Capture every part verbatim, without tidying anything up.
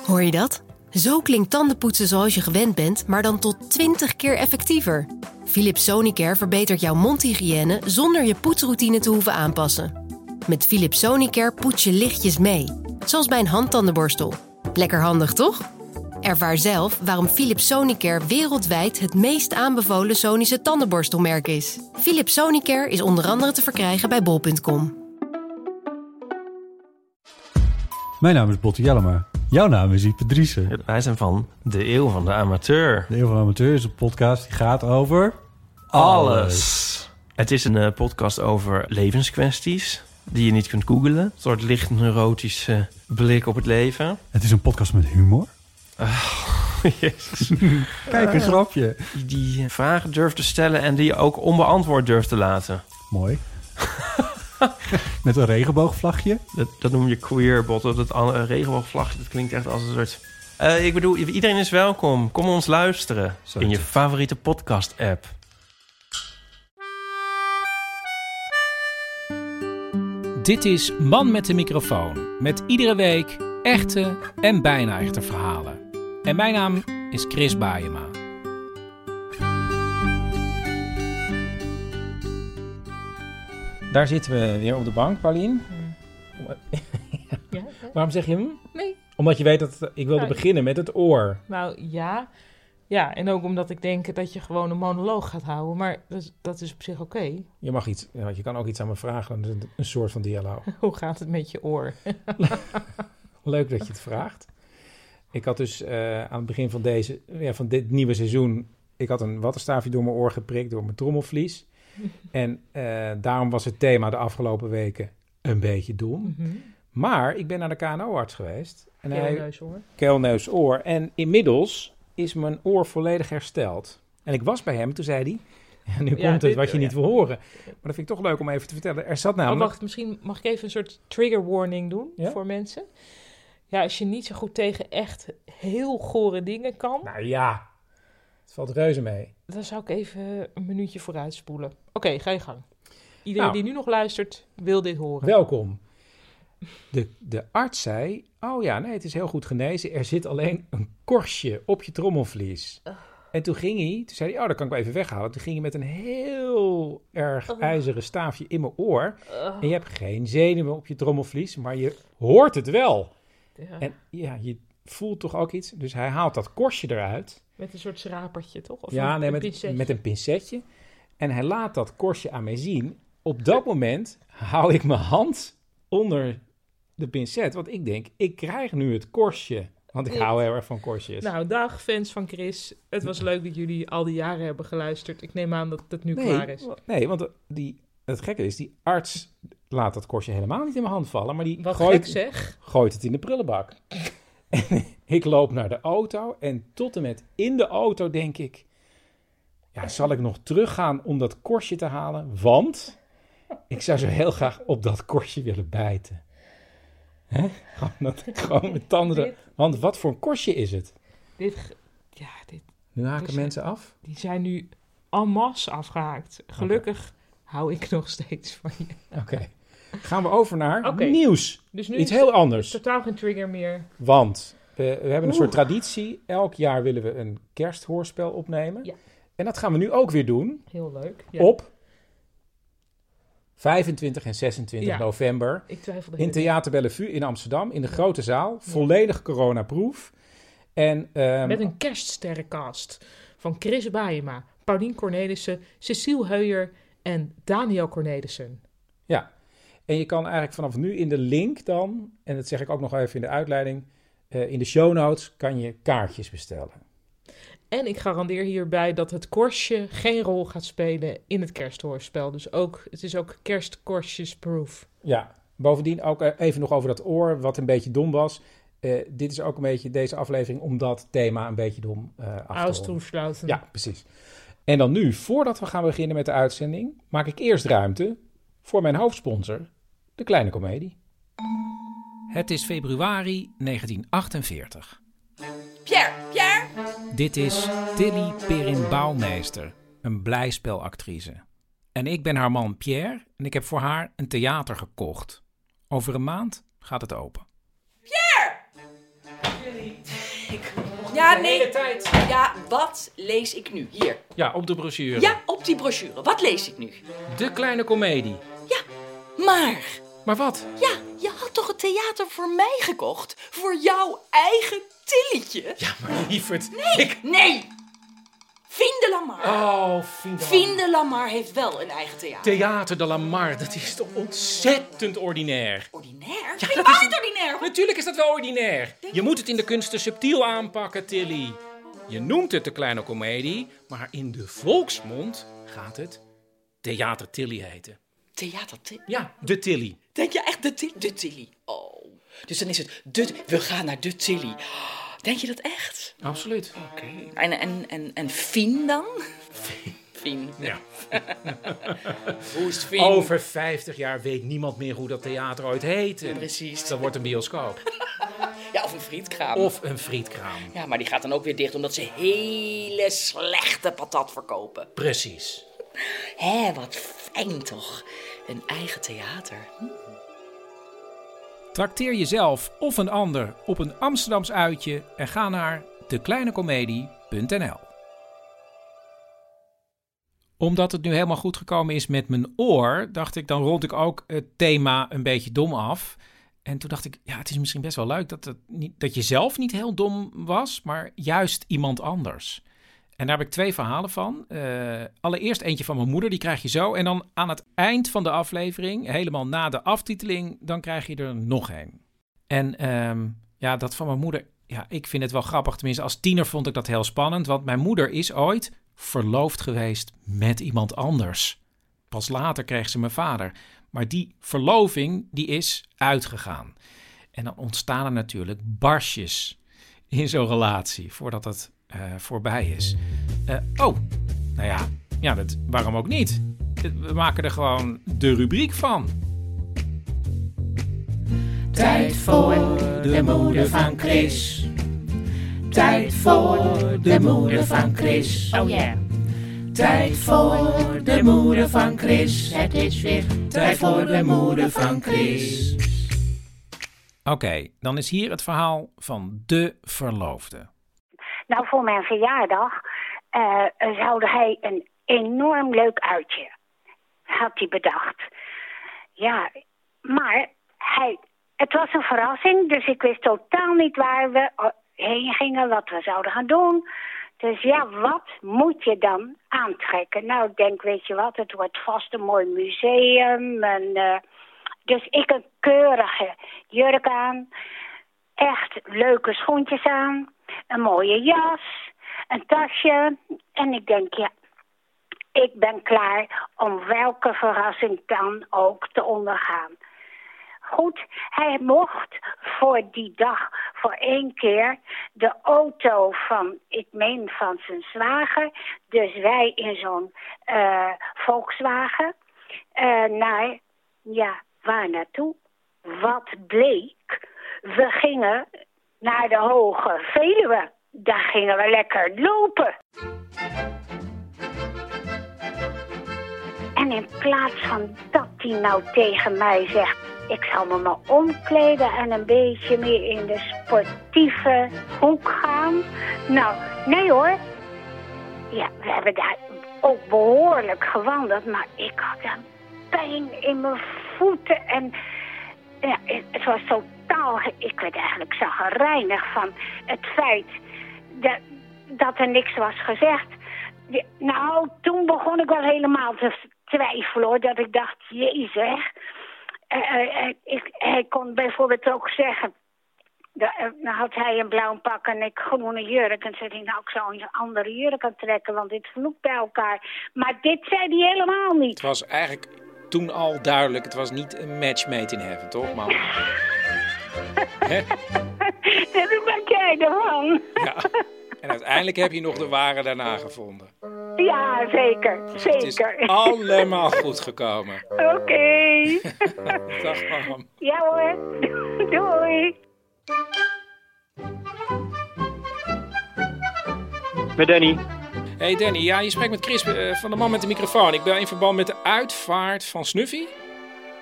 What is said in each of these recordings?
Hoor je dat? Zo klinkt tandenpoetsen zoals je gewend bent, maar dan tot twintig keer effectiever. Philips Sonicare verbetert jouw mondhygiëne zonder je poetsroutine te hoeven aanpassen. Met Philips Sonicare poets je lichtjes mee, zoals bij een handtandenborstel. Lekker handig, toch? Ervaar zelf waarom Philips Sonicare wereldwijd het meest aanbevolen Sonische tandenborstelmerk is. Philips Sonicare is onder andere te verkrijgen bij bol punt com. Mijn naam is Botte Jellema. Jouw naam is Ipe Driessen. Wij zijn van De Eeuw van de Amateur. De Eeuw van de Amateur is een podcast die gaat over... Alles. alles. Het is een uh, podcast over levenskwesties die je niet kunt googlen. Een soort licht neurotische blik op het leven. Het is een podcast met humor. Oh, jezus. Kijk, een grapje. Die, die vragen durft te stellen en die je ook onbeantwoord durft te laten. Mooi. Met een regenboogvlagje. Dat, dat noem je queer, Botte. Dat uh, regenboogvlagje, dat klinkt echt als een soort... Uh, ik bedoel, iedereen is welkom. Kom ons luisteren Zo in je het. favoriete podcast-app. Dit is Man met de microfoon. Met iedere week echte en bijna echte verhalen. En mijn naam is Chris Baaijema. Daar zitten we weer op de bank, Paulien. Ja, Waarom zeg je hem? nee. Omdat je weet dat het- ik wilde Ja, beginnen met het oor. Nou ja. Ja, en ook omdat ik denk dat je gewoon een monoloog gaat houden. Maar dat is, dat is op zich oké. Je mag iets, ja, je kan ook iets aan me vragen. Dan is het een soort van dialoog. Hoe gaat het met je oor? Leuk dat je het vraagt. Ik had dus uh, aan het begin van, deze, ja, van dit nieuwe seizoen... Ik had een wattenstaafje door mijn oor geprikt, door mijn trommelvlies. En uh, daarom was het thema de afgelopen weken een beetje dom. Mm-hmm. Maar ik ben naar de K N O-arts geweest. En hij, Keelneus hoor. keel, neus, oor. En inmiddels is mijn oor volledig hersteld. En ik was bij hem, toen zei hij... Ja, nu Ja, komt het dit- wat je ja. niet wil horen. Maar dat vind ik toch leuk om even te vertellen. Er zat Oh, namelijk... wacht, misschien mag ik even een soort trigger warning doen Ja? voor mensen. Ja, als je niet zo goed tegen echt heel gore dingen kan... Nou ja, het valt reuze mee. dan zou ik even een minuutje vooruit spoelen. Oké, ga je gang. Iedereen Nou. die nu nog luistert, wil dit horen. Welkom. De, de arts zei, oh ja, nee, het is heel goed genezen. Er zit alleen een korstje op je trommelvlies. En toen ging hij, toen zei hij, oh, dat kan ik wel even weghalen. Toen ging hij met een heel erg ijzeren staafje in mijn oor. En je hebt geen zenuwen op je trommelvlies, maar je hoort het wel. Ja, En ja, je voelt toch ook iets. Dus hij haalt dat korstje eruit. met een soort schrapertje, toch? Of Ja, een, nee, een met, pincetje? met een pincetje. En hij laat dat korstje aan mij zien. Op dat moment hou ik mijn hand onder de pincet. Want ik denk, ik krijg nu het korstje. Want ik hou heel erg van korstjes. Nou, dag fans van Chris. Het was leuk dat jullie al die jaren hebben geluisterd. Ik neem aan dat het nu klaar is. Nee, want die, het gekke is, die arts laat dat korstje helemaal niet in mijn hand vallen. Maar die Wat gooit, gek zeg. gooit het in de prullenbak. En ik loop naar de auto. En tot en met in de auto denk ik... Ja, zal ik nog teruggaan om dat korstje te halen? Want ik zou zo heel graag op dat korstje willen bijten. Hè? Gewoon, dat, gewoon met tanden. Dit- Want wat voor een korstje is het? Dit, ge- ja, dit, Nu haken Dus- mensen af. die zijn nu en masse afgehaakt. Gelukkig hou ik nog steeds van je. Oké. Gaan we over naar Oké. nieuws. Dus nu Iets is heel het anders. totaal geen trigger meer. Want we, we hebben een Oeh. soort traditie. Elk jaar willen we een kersthoorspel opnemen. Ja. En dat gaan we nu ook weer doen. Heel leuk. Ja. Op vijfentwintig en zesentwintig Ja. november. Ik twijfelde In heel Theater Bellevue in Amsterdam. In de grote zaal. Volledig coronaproof. En ehm, Met een kerststerrencast van Chris Baaijema, Paulien Cornelissen, Cecile Heuyer en Daniel Cornelissen. ja. En je kan eigenlijk vanaf nu in de link dan, en dat zeg ik ook nog even in de uitleiding, eh, in de show notes kan je kaartjes bestellen. En ik garandeer hierbij dat het korstje geen rol gaat spelen in het kersthoorspel. Dus ook, het is ook kerstkorstjesproof. Ja, bovendien ook eh, even nog over dat oor, wat een beetje dom was. Eh, dit is ook een beetje deze aflevering om dat thema een beetje dom eh af te ronden. Austroesluiten. Ja, precies. En dan nu, voordat we gaan beginnen met de uitzending, maak ik eerst ruimte voor mijn hoofdsponsor, de Kleine Comedie. Het is februari negentien achtenveertig. Pierre, Pierre! Dit is Tilly Perin Bouwmeester, een blijspelactrice. En ik ben haar man Pierre en ik heb voor haar een theater gekocht. Over een maand gaat het open. Pierre! Ik Ja, de nee. hele tijd. Ja, wat lees ik nu? Hier. Ja, op de brochure. Ja, op die brochure. Wat lees ik nu? De Kleine Comedie. Ja, maar... Maar wat? Ja, je had toch het theater voor mij gekocht? Voor jouw eigen Tilletje? Ja, maar lieverd. Nee, Ik... nee. Fien de Lamar. Oh, Fien de Fien de Lamar heeft wel een eigen theater. Theater de Lamar, dat is toch ontzettend ordinair. Ordinair? Ja, Nee, dat maar is- niet ordinair. Natuurlijk is dat wel ordinair. Je moet het in de kunsten subtiel aanpakken, Tilly. Je noemt het de Kleine Comedie, maar in de volksmond gaat het Theater Tilly heten. Theater Tilly. Ja, de Tilly. Denk je echt de, ti- de Tilly? Oh. Dus dan is het de... We gaan naar de Tilly. Denk je dat echt? Absoluut. Oké. En, en, en, en Fien dan? Fien. Ja. Hoe is het Fien? Over vijftig jaar weet niemand meer hoe dat theater ooit heette. Precies. Dat wordt een bioscoop. Ja, of een frietkraam. Of een frietkraam. Ja, maar die gaat dan ook weer dicht omdat ze hele slechte patat verkopen. Precies. Hé, wat fijn toch. Een eigen theater. Hm? Trakteer jezelf of een ander op een Amsterdams uitje en ga naar de kleine comedie punt n l. Omdat het nu helemaal goed gekomen is met mijn oor, dacht ik, dan rond ik ook het thema een beetje dom af. En toen dacht ik, ja, het is misschien best wel leuk dat, het niet, dat je zelf niet heel dom was, maar juist iemand anders. En daar heb ik twee verhalen van. Uh, allereerst eentje van mijn moeder, die krijg je zo. En dan aan het eind van de aflevering, helemaal na de aftiteling, dan krijg je er nog één. En um, ja, dat van mijn moeder, ja, ik vind het wel grappig. Tenminste, als tiener vond ik dat heel spannend. Want mijn moeder is ooit verloofd geweest met iemand anders. Pas later kreeg ze mijn vader. Maar die verloving, die is uitgegaan. En dan ontstaan er natuurlijk barsjes in zo'n relatie, voordat het uh, voorbij is. Uh, oh, nou ja, ja dat, waarom ook niet? We maken er gewoon de rubriek van. Tijd voor de moeder van Chris. Tijd voor de moeder van Chris. Oh ja. Yeah. Tijd voor de moeder van Chris. Het is weer tijd voor de moeder van Chris. Oké, okay, dan is hier het verhaal van de verloofde. Nou, voor mijn verjaardag uh, zou hij een enorm leuk uitje. Had hij bedacht. Ja, maar hij, het was een verrassing, dus ik wist totaal niet waar we heen gingen, wat we zouden gaan doen. Dus ja, wat moet je dan aantrekken? Nou, ik denk, weet je wat, het wordt vast een mooi museum. En, uh, dus ik een keurige jurk aan, echt leuke schoentjes aan, een mooie jas, een tasje. En ik denk, ja, ik ben klaar om welke verrassing dan ook te ondergaan. Goed, hij mocht voor die dag voor één keer de auto van, ik meen van zijn zwager, dus wij in zo'n uh, Volkswagen, uh, naar, ja, waar naartoe? Wat bleek? We gingen naar de Hoge Veluwe. Daar gingen we lekker lopen. En in plaats van dat hij nou tegen mij zegt, ik zal me maar omkleden en een beetje meer in de sportieve hoek gaan. Nou, nee hoor. Ja, we hebben daar ook behoorlijk gewandeld, maar ik had een pijn in mijn voeten. En ja, het was totaal, ik werd eigenlijk chagrijnig van het feit dat, dat er niks was gezegd. Nou, toen begon ik wel helemaal te twijfelen hoor, dat ik dacht, jezus. Uh, uh, ik, hij kon bijvoorbeeld ook zeggen, dan uh, had hij een blauw pak en ik groene jurk. En zei hij, nou ik zou een andere jurk aantrekken, want dit vloekt bij elkaar. Maar dit zei hij helemaal niet. Het was eigenlijk toen al duidelijk, het was niet een match made in heaven, toch man? Dat ben jij ervan. Ja. En uiteindelijk heb je nog de ware daarna gevonden. Ja, zeker. Dus zeker. het is allemaal goed gekomen. Oké. Okay. Dag, mam. Ja hoor. Doei. Met Danny. Hey Danny, ja, je spreekt met Chris uh, van de man met de microfoon. Ik ben in verband met de uitvaart van Snuffy.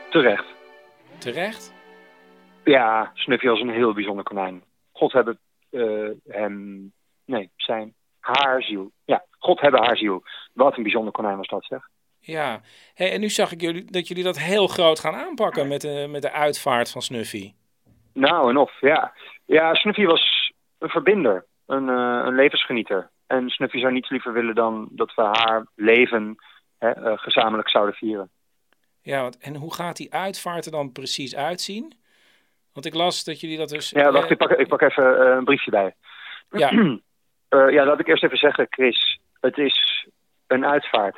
Terecht. Terecht? Ja, Snuffy was een heel bijzonder konijn. God hebben uh, hem... Nee, zijn haar ziel. Ja, God hebben haar ziel. Wat een bijzonder konijn was dat, zeg. Ja, hey, en nu zag ik jullie, dat jullie dat heel groot gaan aanpakken met de, met de uitvaart van Snuffy. Nou, en of, ja. Ja, Snuffy was een verbinder, een, uh, een levensgenieter. En Snuffy zou niets liever willen dan dat we haar leven hè, uh, gezamenlijk zouden vieren. Ja, want, en hoe gaat die uitvaart er dan precies uitzien? Want ik las dat jullie dat dus... Ja, wacht, eh, ik, pak, ik pak even uh, een briefje bij. Ja. uh, ja, laat ik eerst even zeggen, Chris. Het is een uitvaart.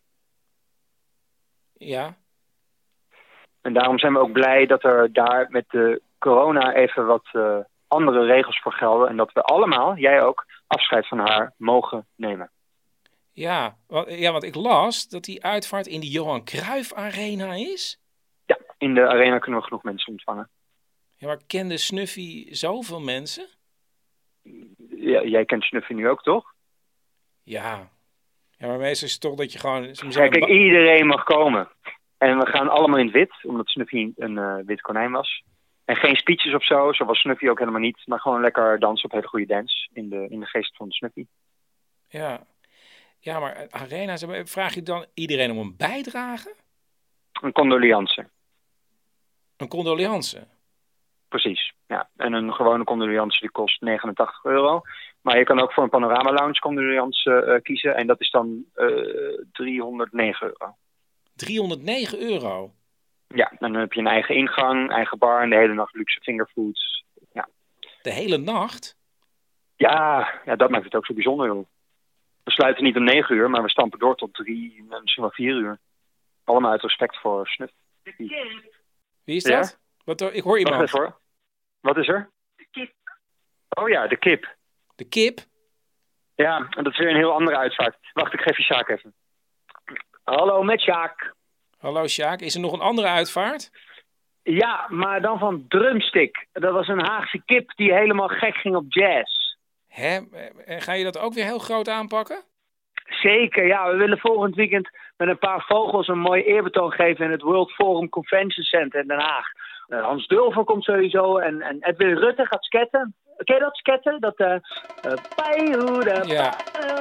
Ja. En daarom zijn we ook blij dat er daar met de corona even wat uh, andere regels voor gelden. En dat we allemaal, jij ook, afscheid van haar mogen nemen. Ja, want, ja, want ik las dat die uitvaart in de Johan Cruijff Arena is. Ja, in de arena kunnen we genoeg mensen ontvangen. Ja, maar kende Snuffy zoveel mensen? Ja, jij kent Snuffy nu ook, toch? Ja. Ja, maar meestal is het toch dat je gewoon... Ja, kijk, iedereen mag komen. En we gaan allemaal in het wit, omdat Snuffy een uh, wit konijn was. En geen speeches of zo, zo was Snuffy ook helemaal niet. Maar gewoon lekker dansen op hele goede dance, in de, in de geest van Snuffy. Ja. Ja, maar arena's, vraag je dan iedereen om een bijdrage? Een condoliance. Een condoliance? Precies, ja. En een gewone condoliance die kost negenentachtig euro. Maar je kan ook voor een panorama lounge condoliance uh, kiezen. En dat is dan uh, driehonderdnegen euro. driehonderdnegen euro? Ja, en dan heb je een eigen ingang, eigen bar en de hele nacht luxe fingerfoods. Ja. De hele nacht? Ja, ja, dat maakt het ook zo bijzonder, joh. We sluiten niet om negen uur, maar we stampen door tot drie, misschien wel vier uur. Allemaal uit respect voor Snuff. Wie is dat? Ja? Wat, ik hoor iemand. Wacht even hoor. Wat is er? De kip. Oh ja, de kip. De kip? Ja, en dat is weer een heel andere uitvaart. Wacht, ik geef je Sjaak even. Hallo, met Sjaak. Hallo Sjaak, is er nog een andere uitvaart? Ja, maar dan van Drumstick. Dat was een Haagse kip die helemaal gek ging op jazz. Hè? En ga je dat ook weer heel groot aanpakken? Zeker, ja. We willen volgend weekend met een paar vogels een mooi eerbetoon geven in het World Forum Convention Center in Den Haag. Uh, Hans Dulver komt sowieso en, en Edwin Rutte gaat sketten. Ken je dat sketten? Dat eh uh, ja.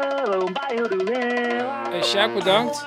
Hey, Sjaak, bedankt.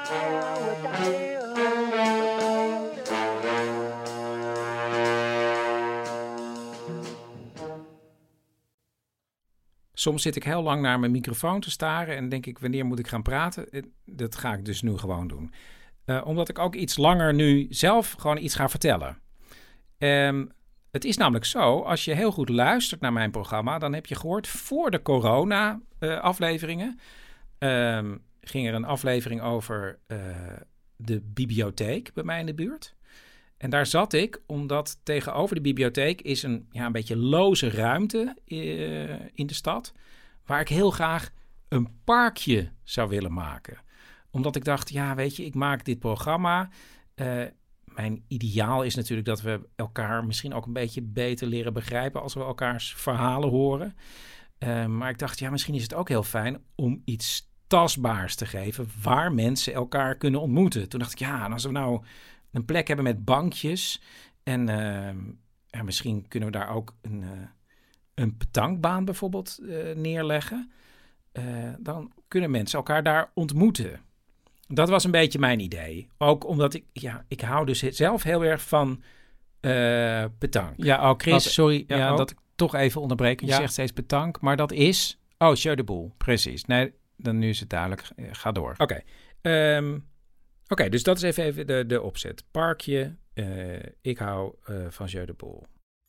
Soms zit ik heel lang naar mijn microfoon te staren en denk ik, wanneer moet ik gaan praten? Dat ga ik dus nu gewoon doen. Uh, omdat ik ook iets langer nu zelf gewoon iets ga vertellen. Um, het is namelijk zo, als je heel goed luistert naar mijn programma, dan heb je gehoord voor de corona-afleveringen uh, um, ging er een aflevering over uh, de bibliotheek bij mij in de buurt. En daar zat ik, omdat tegenover de bibliotheek is een, ja, een beetje loze ruimte uh, in de stad, waar ik heel graag een parkje zou willen maken. Omdat ik dacht, ja, weet je, ik maak dit programma. Uh, mijn ideaal is natuurlijk dat we elkaar misschien ook een beetje beter leren begrijpen als we elkaars verhalen horen. Uh, maar ik dacht, ja, misschien is het ook heel fijn om iets tastbaars te geven waar mensen elkaar kunnen ontmoeten. Toen dacht ik, ja, en als we nou een plek hebben met bankjes en uh, ja, misschien kunnen we daar ook een, uh, een petankbaan bijvoorbeeld uh, neerleggen. Uh, dan kunnen mensen elkaar daar ontmoeten. Dat was een beetje mijn idee. Ook omdat ik, ja, ik hou dus zelf heel erg van uh, petank. Ja, oh Chris, Wat, sorry ja, ja, oh. dat ik toch even onderbreek. Je ja. zegt steeds petank, maar dat is... Oh, jeu de boel. Precies. Nee, dan nu is het duidelijk. Ga door. Oké. Okay. Um, Oké, okay, dus dat is even, even de, de opzet. Parkje, uh, ik hou uh, van jeu de boel.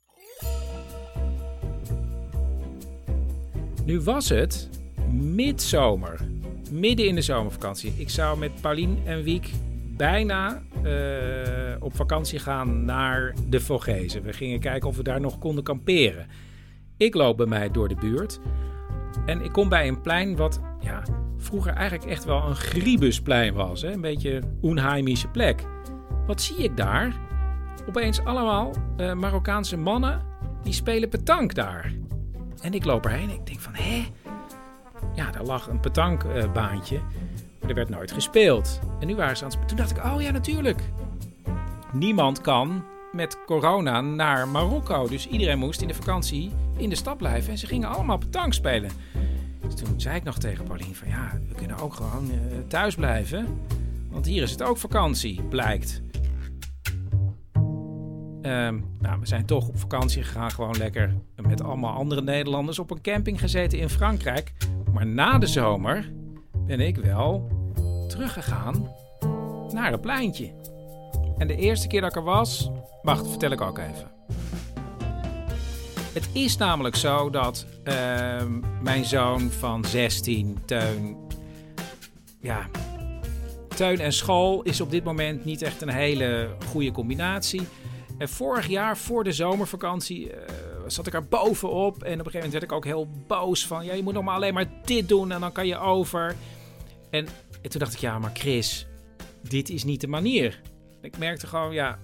Nu was het midzomer. Midden in de zomervakantie. Ik zou met Paulien en Wiek bijna uh, op vakantie gaan naar de Vogezen. We gingen kijken of we daar nog konden kamperen. Ik loop bij mij door de buurt. En ik kom bij een plein wat ja, vroeger eigenlijk echt wel een Griebusplein was. Hè? Een beetje onheimische plek. Wat zie ik daar? Opeens allemaal uh, Marokkaanse mannen die spelen petank daar. En ik loop erheen en ik denk van, hé? Ja, daar lag een petankbaantje, uh, maar er werd nooit gespeeld. En nu waren ze aan het spelen. Toen dacht ik, oh ja, natuurlijk. Niemand kan met corona naar Marokko. Dus iedereen moest in de vakantie in de stad blijven. En ze gingen allemaal petanque spelen. Dus toen zei ik nog tegen Paulien van ja, we kunnen ook gewoon uh, thuis blijven. Want hier is het ook vakantie, blijkt. Um, nou, we zijn toch op vakantie gegaan. Gewoon lekker met allemaal andere Nederlanders op een camping gezeten in Frankrijk. Maar na de zomer ben ik wel teruggegaan naar het pleintje. En de eerste keer dat ik er was... Wacht, dat vertel ik ook even. Het is namelijk zo dat uh, mijn zoon van zestien, Teun... Ja, Teun en school is op dit moment niet echt een hele goede combinatie. En vorig jaar, voor de zomervakantie, uh, zat ik er bovenop. En op een gegeven moment werd ik ook heel boos van... Ja, je moet nog maar alleen maar dit doen en dan kan je over. En, en toen dacht ik, ja, maar Chris, dit is niet de manier. Ik merkte gewoon, ja...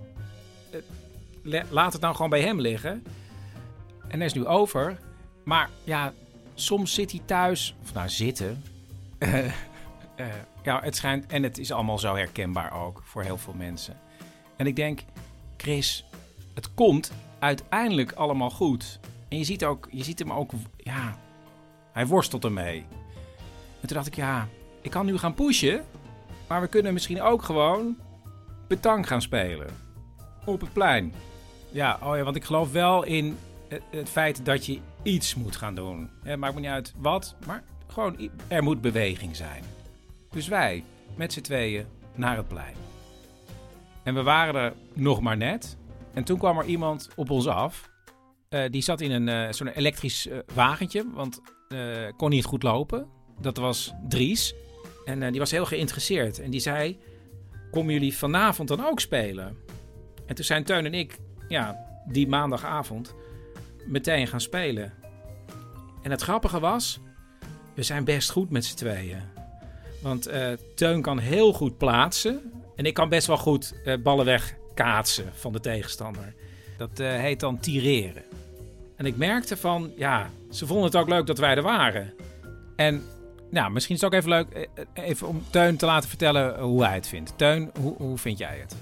Laat het nou gewoon bij hem liggen. En hij is nu over. Maar ja, soms zit hij thuis... Of nou, zitten. Uh, uh, ja, het schijnt... En het is allemaal zo herkenbaar ook voor heel veel mensen. En ik denk, Chris, het komt uiteindelijk allemaal goed. En je ziet, ook, je ziet hem ook... Ja, hij worstelt ermee. En toen dacht ik, ja, ik kan nu gaan pushen. Maar we kunnen misschien ook gewoon petanque gaan spelen. Op het plein. Ja, oh ja, want ik geloof wel in het, het feit dat je iets moet gaan doen. Het maakt me niet uit wat, maar gewoon er moet beweging zijn. Dus wij, met z'n tweeën, naar het plein. En we waren er nog maar net. En toen kwam er iemand op ons af. Uh, die zat in een uh, zo'n elektrisch uh, wagentje, want uh, kon niet goed lopen. Dat was Dries. En uh, die was heel geïnteresseerd. En die zei, komen jullie vanavond dan ook spelen? En toen zijn Teun en ik, ja, die maandagavond meteen gaan spelen. En het grappige was, we zijn best goed met z'n tweeën. Want uh, Teun kan heel goed plaatsen. En ik kan best wel goed uh, ballen wegkaatsen van de tegenstander. Dat uh, heet dan tireren. En ik merkte van, ja, ze vonden het ook leuk dat wij er waren. En nou, misschien is het ook even leuk even om Teun te laten vertellen hoe hij het vindt. Teun, hoe, hoe vind jij het?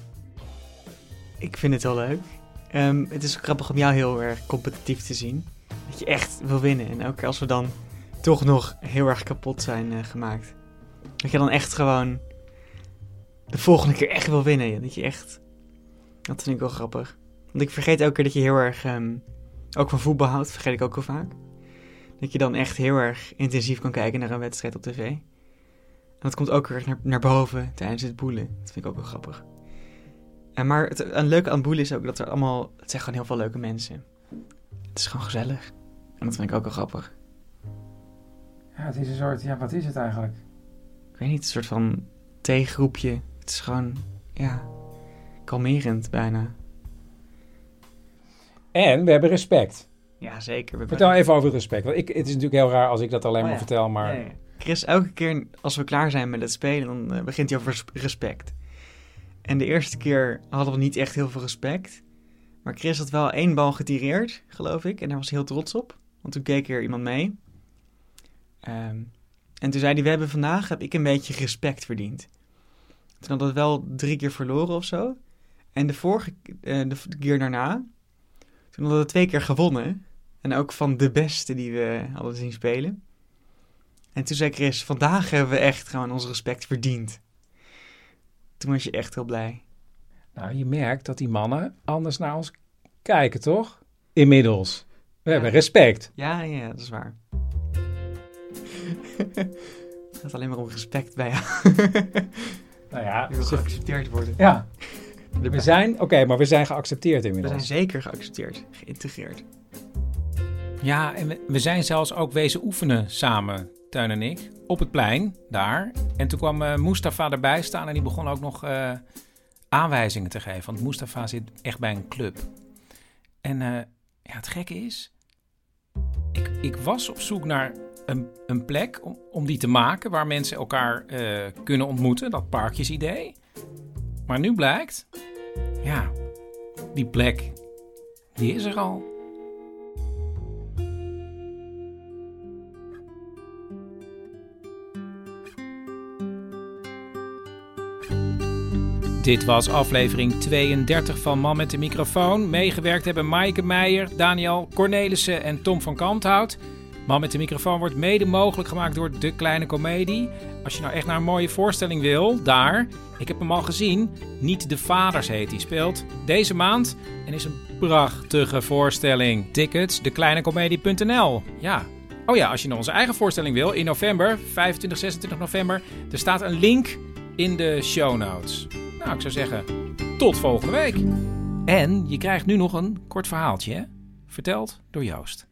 Ik vind het heel leuk. Um, het is grappig om jou heel erg competitief te zien. Dat je echt wil winnen. En elke keer als we dan toch nog heel erg kapot zijn uh, gemaakt. Dat je dan echt gewoon de volgende keer echt wil winnen. Dat je echt... Dat vind ik wel grappig. Want ik vergeet elke keer dat je heel erg... Um, ook van voetbal houdt. Vergeet ik ook heel vaak. Dat je dan echt heel erg intensief kan kijken naar een wedstrijd op tv. En dat komt ook weer naar, naar boven tijdens het boelen. Dat vind ik ook wel grappig. En maar het een leuke aan het boelen is ook dat er allemaal... Het zijn gewoon heel veel leuke mensen. Het is gewoon gezellig. En dat vind ik ook wel grappig. Ja, het is een soort... Ja, wat is het eigenlijk? Ik weet niet, een soort van theegroepje. Het is gewoon, ja, kalmerend bijna. En we hebben respect. Ja, zeker. We Vertel even over respect. Want ik, het is natuurlijk heel raar als ik dat alleen oh, maar ja. vertel, maar... Ja, ja. Chris, elke keer als we klaar zijn met het spelen, dan uh, begint hij over respect. En de eerste keer hadden we niet echt heel veel respect. Maar Chris had wel één bal getireerd, geloof ik. En daar was hij heel trots op. Want toen keek er iemand mee. Um, en toen zei hij, we hebben vandaag, heb ik een beetje respect verdiend. Toen hadden we wel drie keer verloren of zo. En de vorige uh, de keer daarna, toen hadden we twee keer gewonnen. En ook van de beste die we hadden zien spelen. En toen zei Chris, vandaag hebben we echt gewoon ons respect verdiend. Toen was je echt heel blij. Nou, je merkt dat die mannen anders naar ons kijken, toch? Inmiddels. We ja. hebben respect. Ja, ja, dat is waar. Het gaat alleen maar om respect bij jou. Nou ja. Je wil geaccepteerd worden. Ja. We zijn, oké, okay, maar we zijn geaccepteerd inmiddels. We zijn zeker geaccepteerd, geïntegreerd. Ja, en we, we zijn zelfs ook wezen oefenen samen, Teun en ik, op het plein, daar. En toen kwam uh, Mustafa erbij staan en die begon ook nog uh, aanwijzingen te geven. Want Mustafa zit echt bij een club. En uh, ja, het gekke is, ik, ik was op zoek naar een, een plek om, om die te maken waar mensen elkaar uh, kunnen ontmoeten, dat parkjesidee. Maar nu blijkt, ja, die plek, die is er al. Dit was aflevering tweeëndertig van Man met de microfoon. Meegewerkt hebben Maaike Meijer, Daniel Cornelissen en Tom van Kanthout. Man met de microfoon wordt mede mogelijk gemaakt door De Kleine Comedie. Als je nou echt naar een mooie voorstelling wil, daar, ik heb hem al gezien, Niet de Vaders heet die, speelt deze maand en is een prachtige voorstelling. Tickets, dekleinecomedie punt n l. Ja. Oh ja, als je naar onze eigen voorstelling wil, in november, vijfentwintig, zesentwintig november, er staat een link in de show notes. Nou, ik zou zeggen, tot volgende week. En je krijgt nu nog een kort verhaaltje, hè? Verteld door Joost.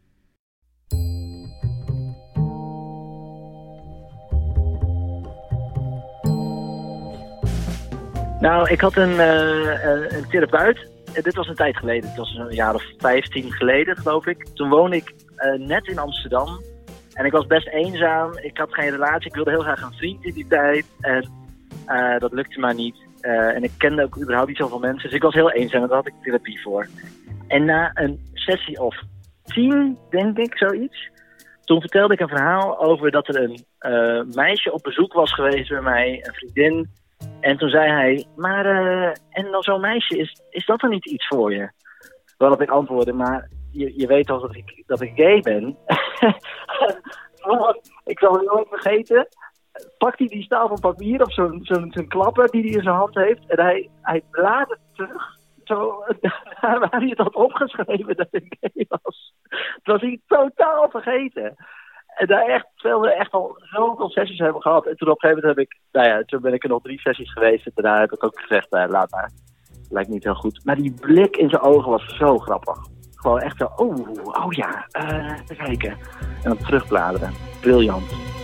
Nou, ik had een, uh, een therapeut. Dit was een tijd geleden. Het was een jaar of vijftien geleden, geloof ik. Toen woonde ik uh, net in Amsterdam. En ik was best eenzaam. Ik had geen relatie. Ik wilde heel graag een vriend in die tijd. En uh, dat lukte maar niet. Uh, en ik kende ook überhaupt niet zoveel mensen. Dus ik was heel eenzaam en daar had ik therapie voor. En na een sessie of tien, denk ik, zoiets. Toen vertelde ik een verhaal over dat er een uh, meisje op bezoek was geweest bij mij. Een vriendin. En toen zei hij, maar uh, en dan zo'n meisje, is, is dat dan niet iets voor je? Waarop ik antwoordde, maar je, je weet toch dat ik, dat ik gay ben? Ik zal het nooit vergeten. Pakt hij die stapel papier of zo'n zo'n zo'n klapper die hij in zijn hand heeft. En hij, hij bladert terug. Zo, daar waar hij het had opgeschreven dat ik gay was. Dat was hij totaal vergeten. En daar echt, terwijl we echt al zoveel sessies hebben gehad. En toen op een gegeven moment heb ik, nou ja, toen ben ik er nog drie sessies geweest. En daarna heb ik ook gezegd, nou, laat maar. Lijkt niet heel goed. Maar die blik in zijn ogen was zo grappig. Gewoon echt zo, oh, oh ja, uh, even kijken. En dan terugbladeren. Briljant.